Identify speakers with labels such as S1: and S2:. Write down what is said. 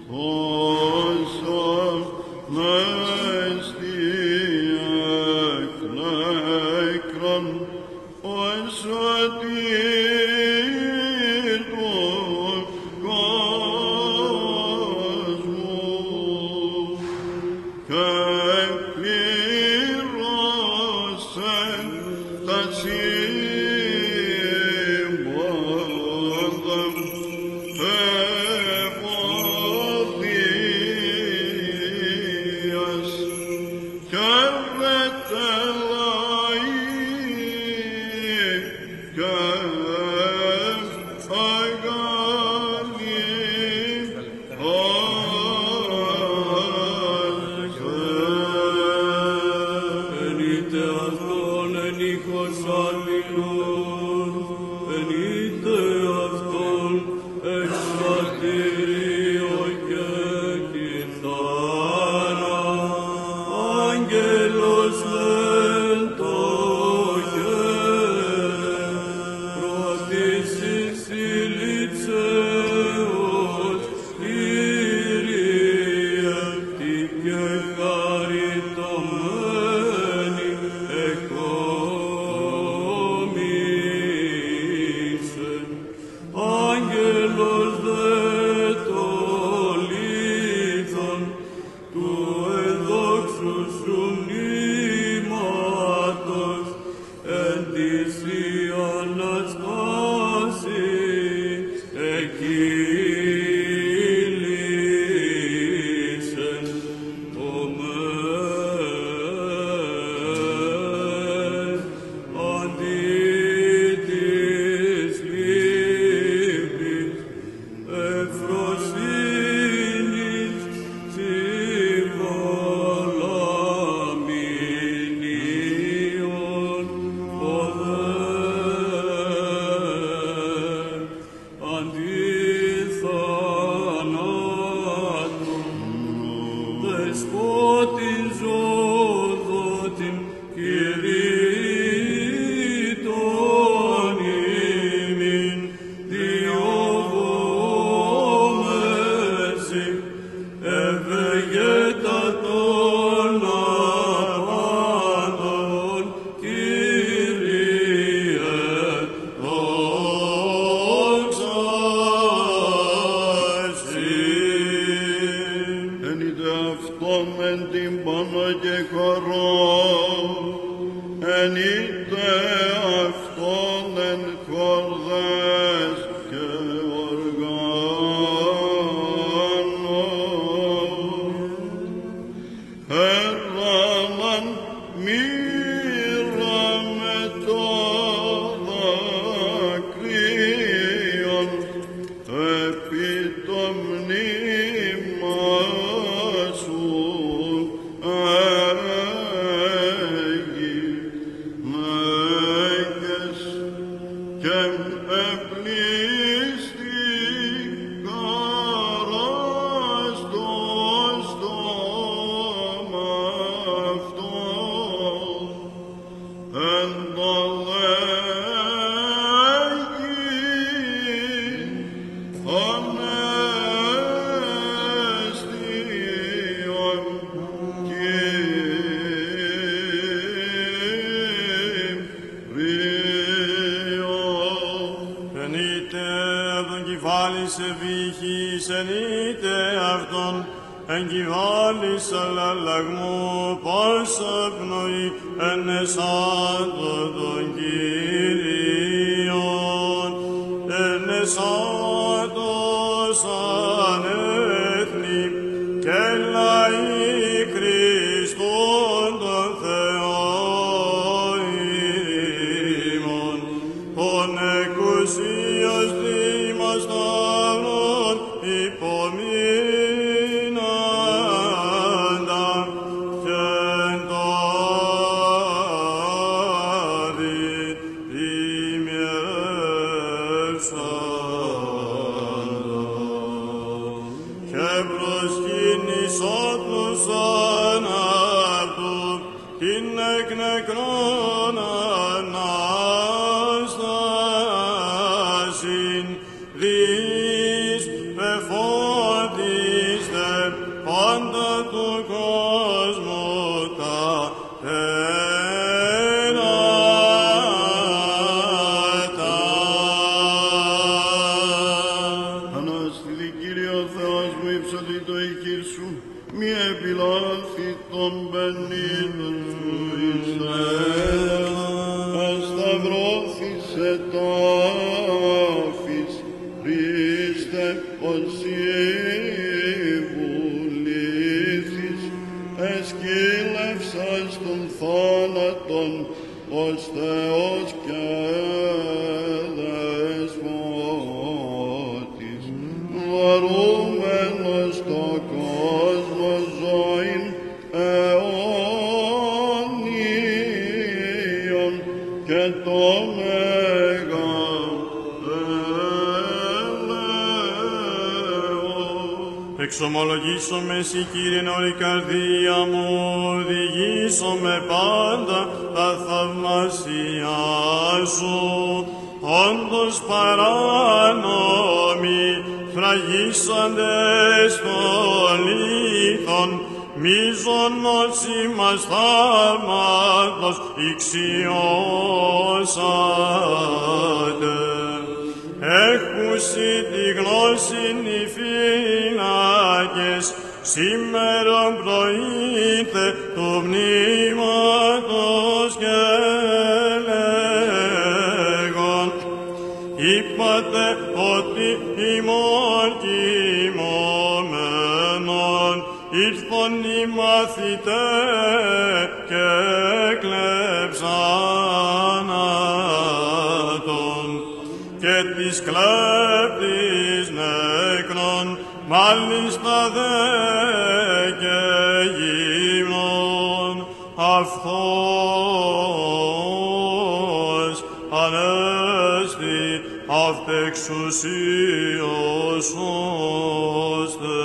S1: Δις πεφώτης μου υψωθεί το ηχείρ σου, μη επιλάθη των πενήτων σου εις έλα. Ασταυρώθησε τάφης, Χριστέ, οσί βουλήθης, εσκύλευσας των θάνατον, ως Θεός και δεσπότης, βαρούμενος το κόσμο ζωήν αιώνιον και το μεγαλέον.
S2: Εξομολογήσομαι εσύ, Κύριε, όλη η καρδία μου, οδηγήσομαι πάντα τα θαυμάσια σου. Όντως παράνομοι φραγίσαντες των λίθων, μίζωνος ημάς θαύματος ηξιώσατε. Έχουσι τη γνώσιν οι φύλακες, σήμερον πρωίτε του μνήματος και λέγον, είπατε ότι ημών κοιμωμένων ήρθον οι μαθητές και έκλεψαν αυτον και της κλέπτης νεκρών, μάλιστα δε και γύμνων αυτός ανέστη αυτ' εξουσίως ώστε